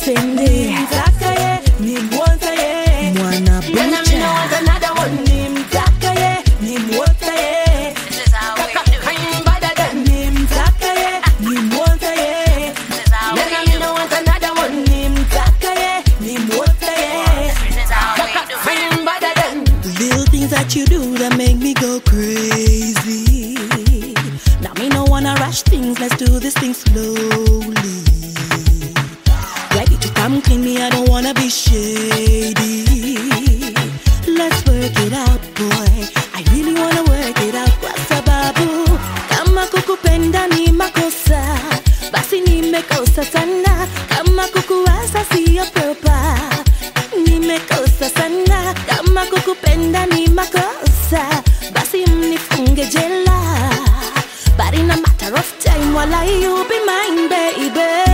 Fendi. Nimtaka ye, nimwota ye. Mwana Bucha. And I want another one. Nimtaka ye, nimwota ye. This is how we do it. I'm better than. Nimtaka ye, nimwota ye. This is how we do it. I want another one. Nimtaka ye, nimwota ye. This is how we do it. I'm better than. Little things that you do that make me go crazy. Now me no wanna rush things, let's do this thing slowly. Ready to come clean me, I don't wanna be shady. Let's work it out, boy. I really wanna work it out kwa sababu kama kukupenda ni makosa, basi nimekosa sana. Kama kukuwaza siyo proper, nimekosa sana. Kama kukupenda ni makosa, basi mnifunge jela. But in a matter of time, while you be mine, baby.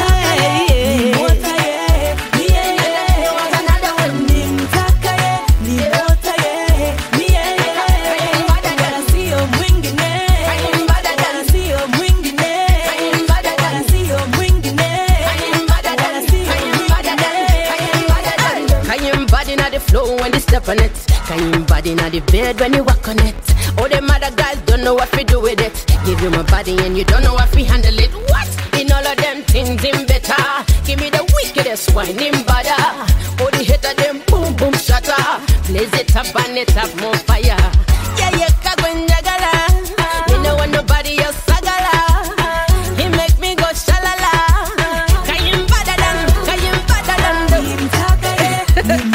When they step on it, can you body in the bed when you walk on it? All them other guys don't know what we do with it. Give you my body and you don't know what we handle it. What? In all of them things in better. Give me the wickedest wine in butter. All the hater them boom boom shatter. Blaze it up and it have more fire. Yeah, yeah, kagwenjagala. You know when nobody else sagala. He make me go shalala. Can you better than? Can you better than?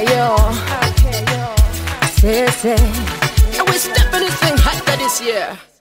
Say, and we stepping this thing hotter this year.